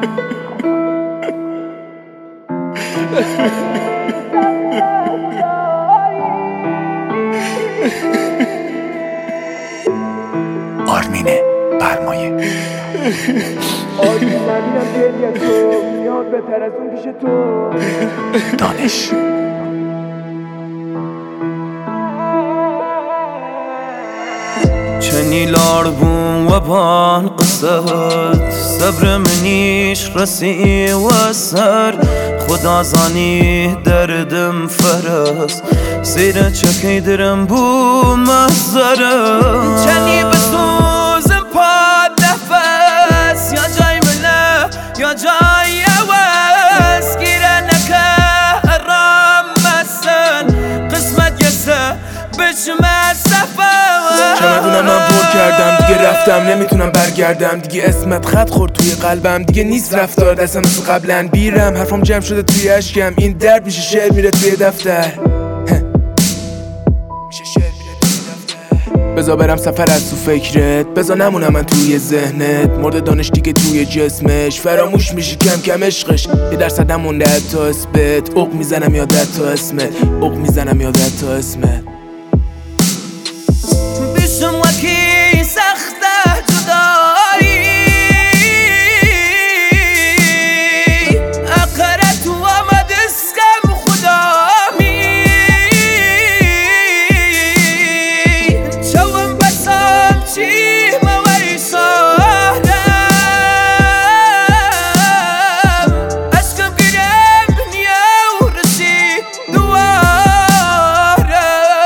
آرمین برمایه. آرمین نبینم گریه تو میاد بهتر از اون پیش تو. دانش چنیلار بوم و بان قصد صبر منیش رسی و سر خدا زانی دردم فرس زیر چکی درم بو محضره چنی بسوزم پاد نفس یا جای مله یا جای عوض گیره نکه رام مسن قسمت یسه بشمه سفر چمدونم من پر کردم دیگه رفتم نمیتونم برگردم دیگه اسمت خط خورد توی قلبم دیگه نیست رفتار دستم مثل قبلا بیرم حرفم جمع شده توی اشکم این درد میشه شعر میره توی دفتر میشه شعر میره توی دفتر بذار برم سفر از تو فکرت بذار نمونم من توی ذهنت مرد دانش دیگه توی جسمش فراموش میشی کم کم عشقش یه درصدم مونده حتی اسمت عق میزنم یادت تا اسمت عق میزنم یادت تا اسمت بیشم وکی سخته جدایی اقرت و آمد اسکم خدامی چوم بسام چی موی سادم اشکم گرم دنیا و رسی دوارم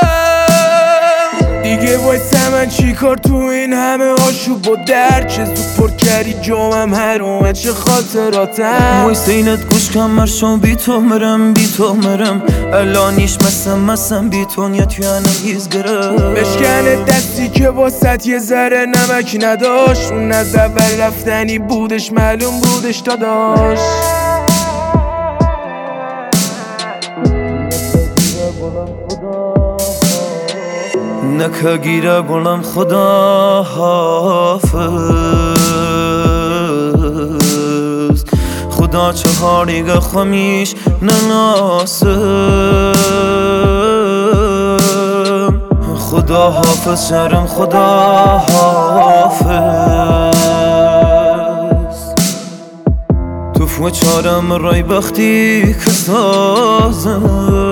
دیگه وایسه من چی کار تو این همه آشوب و درد چه زود پر کردی جامم هر اومد چه خاطراتم وایسه اینت گوش کم مرشم بی تو مرم الانیش مسم بی تو نیت یعنم هیز گرم بشکنه دستی که واسط یه ذره نمک نداشت اون از اول رفتنی بودش معلوم بودش داداش نکه گیره گلم خدا حافظ خدا چهاریگه خمیش نناسم خدا حافظ شرم خدا حافظ تو فو چارم رای بختی که سازم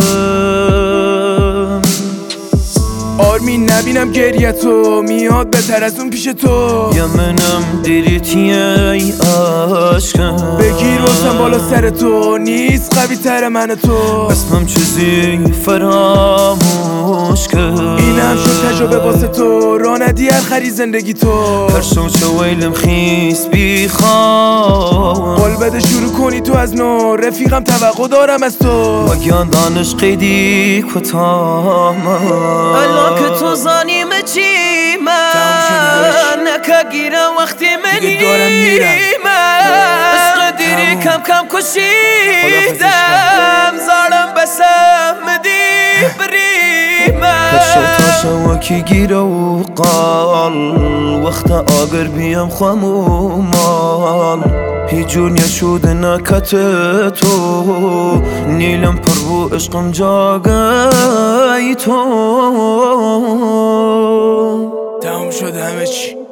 آرمین نبینم گریه تو میاد بهتر از اون پیش تو یا منم دیریتیه ای عشقم بگیر واسم بالا سر تو نیست قوی تر من تو اسمم چیزی فراموش کرد اینم شد تجربه واسه تو را ندی هر خری زندگی تو هر شو چه ویلم خیس بیخوام قول بده شروع کنی تو از نو رفیقم توقع دارم از تو وگیان دانش قیدی کتام الان که تو زانیم چی من نکه گیرم وقتی منی دارم میرم عشق دیری کم کم کشیدم زارم بسم دی بریمم کشو تاشا وکی گیره و قال وقت آگر بیم خمومال هیجور نشود نکت تو نیلم پر بو عشقم جاگای تو تمام شد همه چی